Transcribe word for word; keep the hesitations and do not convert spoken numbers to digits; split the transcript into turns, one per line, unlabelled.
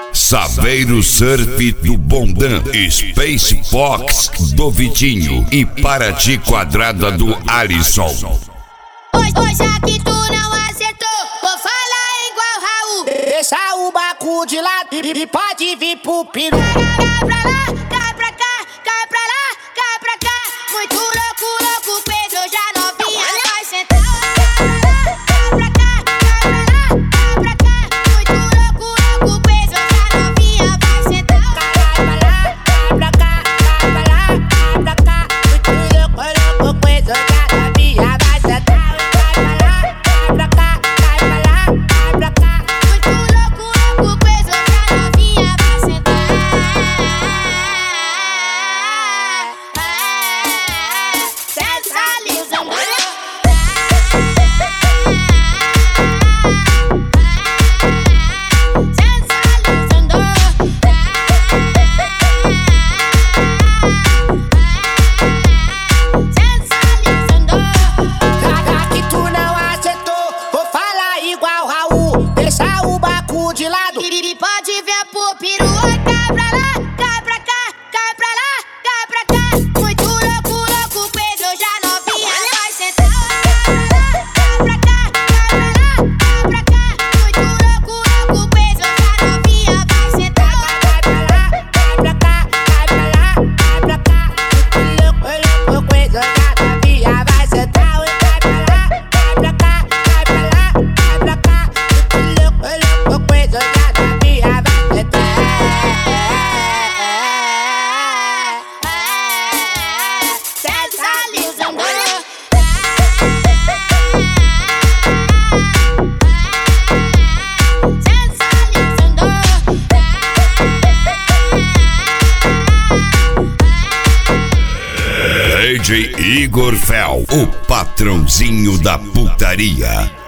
Saveiro Surf do Bondan, Space Fox do Vitinho e Paraty Quadrada do Alisson.
Hoje, hoje aqui tu não acertou, vou falar igual Raul.
Deixa o bacu de lado e pode vir pro peru.
Cai pra lá, cai pra cá, cai pra lá, cai pra cá. Muito louco, louco, fez hoje a novinha vai sentar. Cai pra cá, cai pra lá, cai pra cá. Muito louco, louco, fez hoje a novinha vai sentar.
Cai pra lá, cai pra cá, cai pra lá, cai pra cá. Muito louco, louco, fez hoje a novinha vai sentar. Cai pra lá, cai pra cá, cai pra lá, cai pra cá.
Muito louco, louco, fez hoje a novinha vai sentar.
Deixa o bacu de lado
E pode vir pro peru. Cai pra lá, cai pra cá, cai pra lá, cai pra cá. Muito louco, louco, fez hoje a novinha vai sentar. Cai pra lá, cai pra cá, cai pra lá, cai pra cá. Muito louco, louco, fez hoje a novinha vai sentar.
Cai pra lá, cai pra cá, cai pra lá, cai pra cá. Muito louco, louco, fez hoje a novinha vai sentar. Cai pra lá, cai pra cá, cai pra lá, cai pra cá.
D J Igor Fel, o patrãozinho da putaria.